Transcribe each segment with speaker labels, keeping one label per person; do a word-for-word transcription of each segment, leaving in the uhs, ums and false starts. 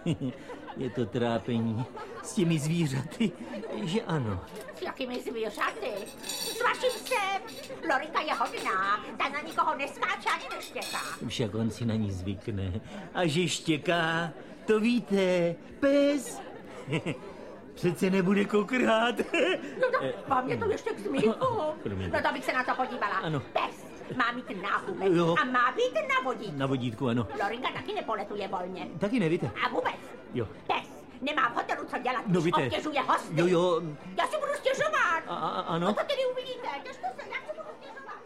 Speaker 1: Je to trápení s těmi zvířaty, že ano.
Speaker 2: S jakými zvířaty? S vaším psem. Lorinka je hodná, ta na nikoho neskáče ani neštěká.
Speaker 1: Však on si na ní zvykne. A že štěká, to víte, pes. Přece nebude kokrát.
Speaker 2: No to, vám je to ještě k smíchu. No to bych se na to podívala.
Speaker 1: Ano.
Speaker 2: Pes má mít náhumek a má být na vodítku.
Speaker 1: Na vodítku, ano.
Speaker 2: Lorinka taky nepoletuje volně.
Speaker 1: Taky nevíte.
Speaker 2: A vůbec.
Speaker 1: Jo.
Speaker 2: Pes nemá v hotelu co dělat,
Speaker 1: No,
Speaker 2: když
Speaker 1: víte.
Speaker 2: obtěžuje hosty.
Speaker 1: Jo, jo.
Speaker 2: Já si budu stěžovat.
Speaker 1: A, a, ano.
Speaker 2: No to tedy uvidíte. Držte se, já si budu stěžovat.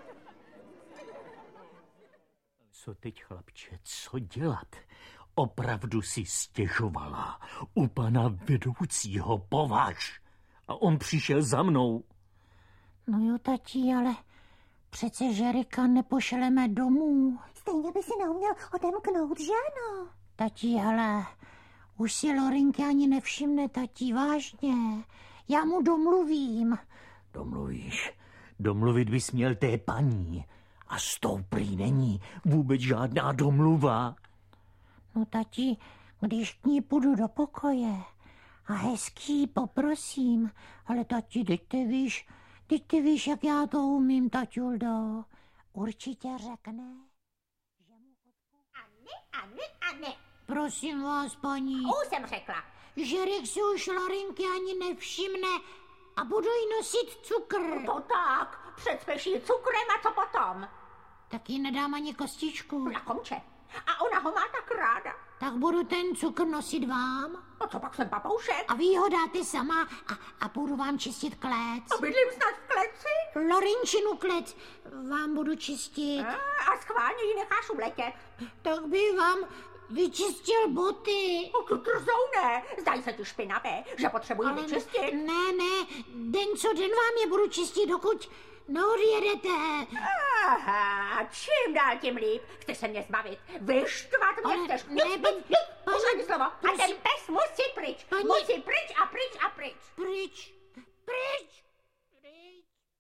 Speaker 1: Co teď, chlapče, co dělat? Opravdu si stěžovala u pana vedoucího, považ. A on přišel za mnou.
Speaker 3: No jo, tati, ale přece Žerika nepošleme domů.
Speaker 4: Stejně by si neuměl odemknout, že ano?
Speaker 3: Tati, hele, už si Lorinky ani nevšimne, tati, vážně. Já mu domluvím.
Speaker 1: Domluvíš? Domluvit bys měl té paní. A s tou prý není vůbec žádná domluva.
Speaker 3: No tati, když k ní půjdu do pokoje a hezký poprosím, ale tati, teď ty víš, teď ty víš, jak já to umím, taťuldo. Určitě řekne, že mu odpůjdu.
Speaker 2: A ne, a ne, a ne.
Speaker 3: Prosím vás, paní.
Speaker 2: Už jsem řekla.
Speaker 3: Žerik si už Lorinky ani nevšimne a budu jí nosit cukr.
Speaker 2: To tak, předspěší cukrem a co potom?
Speaker 3: Tak jí nedám ani kostičku.
Speaker 2: Na komče. A ona ho má tak ráda.
Speaker 3: Tak budu ten cukr nosit vám.
Speaker 2: A co pak jsem papoušek?
Speaker 3: A vy ho dáte sama a, a budu vám čistit klec.
Speaker 2: A bydlím snad v kleci?
Speaker 3: Lorinčinu klec vám budu čistit.
Speaker 2: A, a schválně ji necháš ubletět.
Speaker 3: Tak by vám vyčistil boty.
Speaker 2: O, tu trzouné. Zdají se ti špinavé, že potřebuji
Speaker 3: Ale
Speaker 2: vyčistit.
Speaker 3: ne, ne, den co den vám je budu čistit, dokud neodjedete.
Speaker 2: Aha, čím dál tím líp. Chceš se mě zbavit. Vyštvat mě
Speaker 3: Ale
Speaker 2: chceš.
Speaker 3: ne, paní-
Speaker 2: Poslední slovo. A
Speaker 3: prosím.
Speaker 2: ten pes musí pryč.
Speaker 3: Paní-
Speaker 2: Musí pryč a pryč a pryč.
Speaker 3: Pryč, pryč.